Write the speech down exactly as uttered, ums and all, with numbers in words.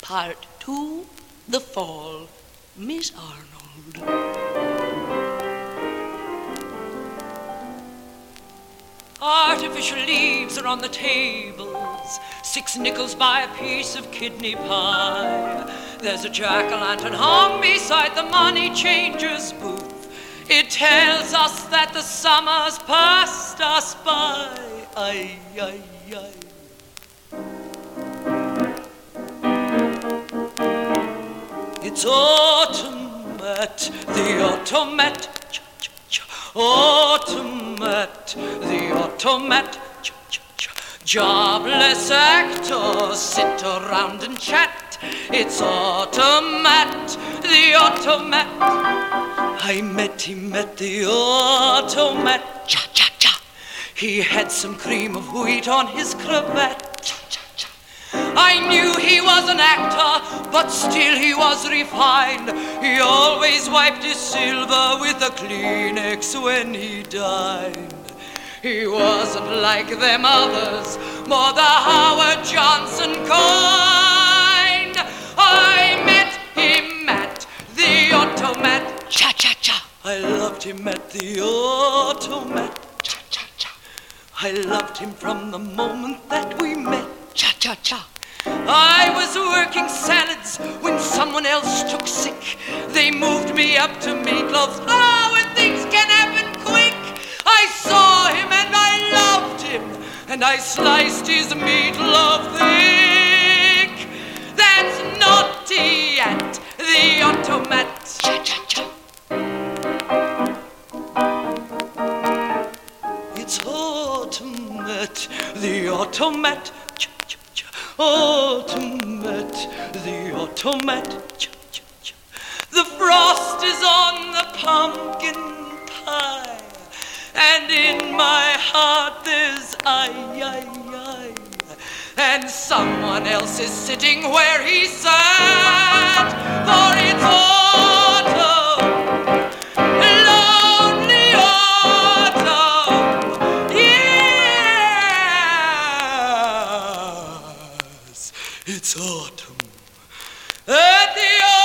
Part two, The Fall, Miss Arnold. Artificial leaves are on the tables, six nickels buy a piece of kidney pie. There's a jack-o'-lantern hung beside the money changer's booth. It tells us that the summer's passed us by. Ay, ay, ay. It's autumn at the automat. Autumn at the automat. Jobless actors sit around and chat. It's autumn at the automat. I met him at the automat. Cha cha cha. He had some cream of wheat on his cravat. Cha cha cha. I knew he was an actor, but still he was refined. He always wiped his silver with a Kleenex when he dined. He wasn't like them others, more the Howard Johnson kind. I met him at the automat. Cha-cha-cha. I loved him at the automat. Cha-cha-cha. I loved him from the moment that we met. Cha-cha-cha. I was working salads when someone else took sick. They moved me up to meatloaf. Oh, and things can happen quick. I saw him and I loved him, and I sliced his meatloaf thick. That's naughty at the automat. Cha-cha-cha. It's autumn at the automat. Cha-cha-cha. Autumn at the automat. Cha-cha-cha. The frost is on the pumpkin pie, and in my heart there's ay, ay, ay. And someone else is sitting where he sat, for it's autumn, lonely autumn, yes, it's autumn at the